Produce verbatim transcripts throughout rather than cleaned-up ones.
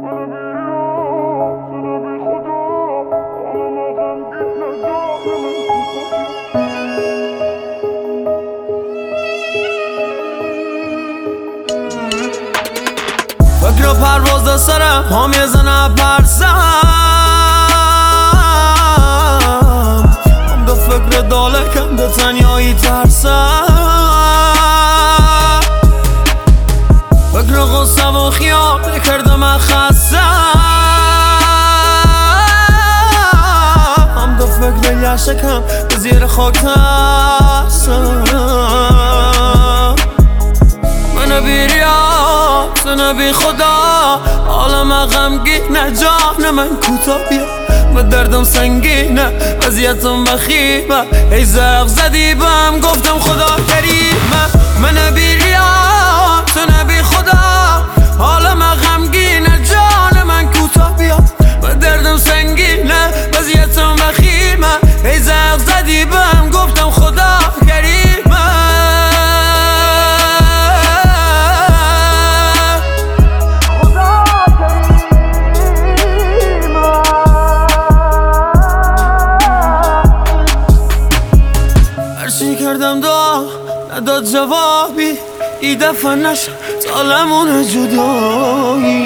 فکر پرواز سرم هم یه زنه پرسم هم به فکر دالکم به تنیایی ترسم فکر غصه و خیال کردم من خستم هم به فکر یشکم به زیر خاک ترسم من بیریاد تو بی خدا عالم غمگینه جان من کوتا بیا و دردم سنگینه وضعیتم بخیمه ای زغ زدی بهم گفتم خدا کریمه من بیریاد تو بی خدا عالم غمگینه جان من کوتا بیا و دردم سنگینه وضعیتم بخیمه ای زغ زدی بهم گفتم خدا کریمه کردم دعا نداد جوابی ای دفعه نشد طالمون جدایی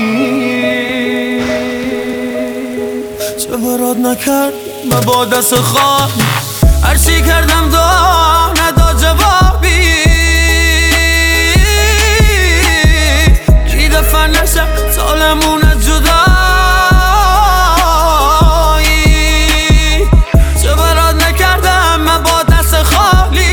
چه برات نکرد من با دست خواهی هرچی کردم دعا نداد جوابی ای دفعه نشد طالمون جدایی چه برات نکردم من با دست خالی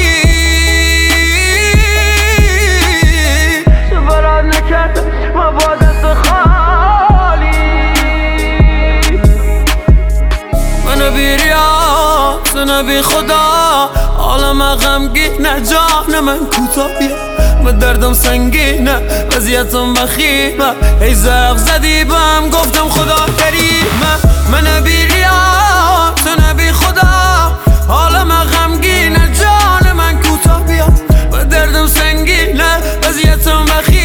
تو بی خدا عالم غمگینه جان من کوتا بیا و دردم سنگینه وضعیتم بخیمه ای زغ زدی بهم گفتم خدا کریمه من بیریاد تو بی خدا عالم غمگینه جان من کوتا بیا و دردم سنگینه وضعیتم بخیمه